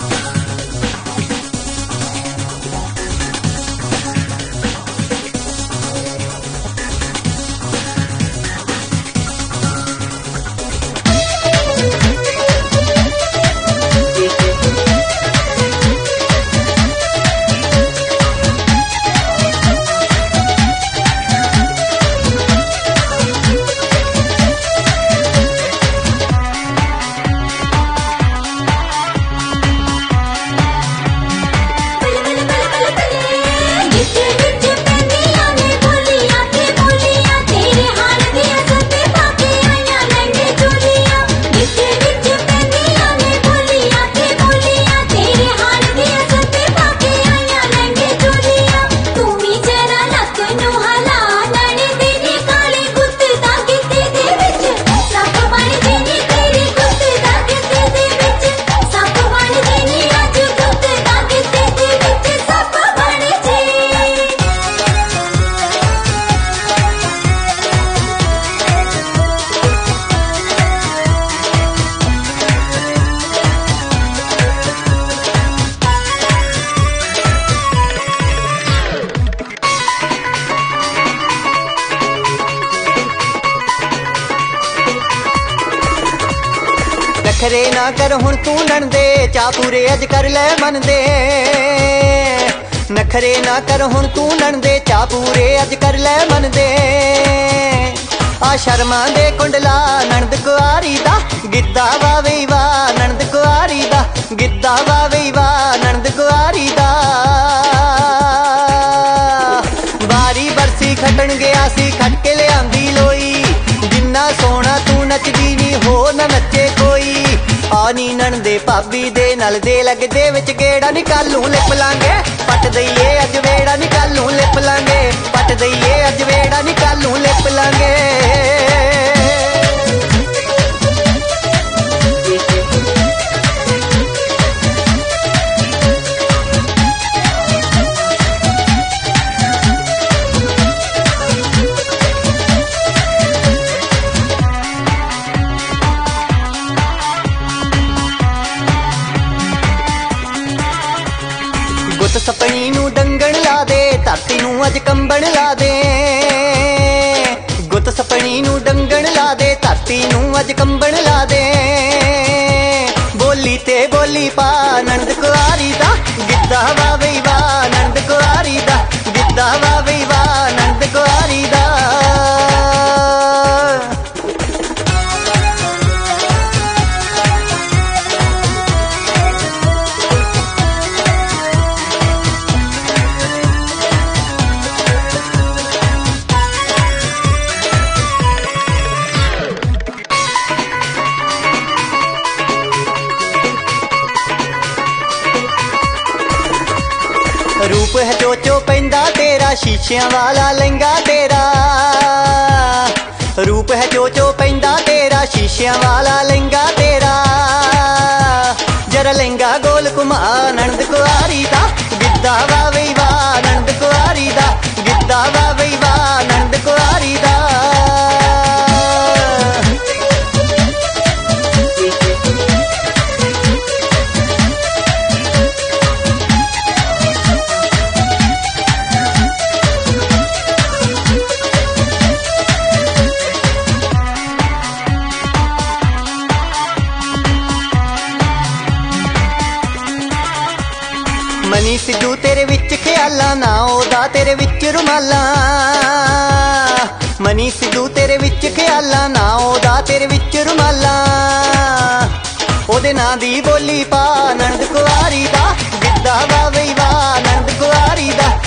नखरे ना कर हुण तू नणदे चा पूरे अज कर ले मन दे। नखरे ना कर हुण तू नणदे चा पूरे अज कर ले मन दे। आ शर्मा दे कुंडला नणद कुआरी दा गिद्दा वावे वा नणद कुआरी दा गिद्दा वावे वा नणद कुआरी दा। बारी बरसी खटन गया सी खट के लियांदी लोई जिन्ना सोना तू नचदी नी हो ना नचे कोई। आनी नणदे भाभी दे नल दे लगदे विच गेड़ा निकालू लिप लांगे पट दईए अज वेड़ा निकालू लिप लांगे पट दईए अज वेड़ा निकालू लिप लांगे। गुत सपनी नू डंगण ला दे धरती नू अज कंबण ला दे। गुत सपनी नू डंगण ला दे धरती नू अज कंबण ला दे। बोली ते बोली पा नणद कुआरी दा गिद्दा वावे वा नणद कुआरी दा गिद्दा वावे वा नणद कुआरी दा। रूप है चोचो पैंदा तेरा शीशियां वाला लहंगा तेरा। रूप है चोचो पैंदा तेरा शीशियां वाला लहंगा तेरा। जरा लहंगा गोल घुमा नणद कुआरी दा गिद्दा वावे वा नणद कुआरी दा गिद्दा वावे वा नणद कुआरी दा। मनी सिद्धू तेरे विच ख्याला ना ओदा तेरे विच रुमाला। मनी सिद्धू तेरे विच ख्याला ना ओदा तेरे विच रुमाला। ओदे नां दी बोली पा नणद कुआरी दा गिद्दा वावे वा नणद कुआरी दा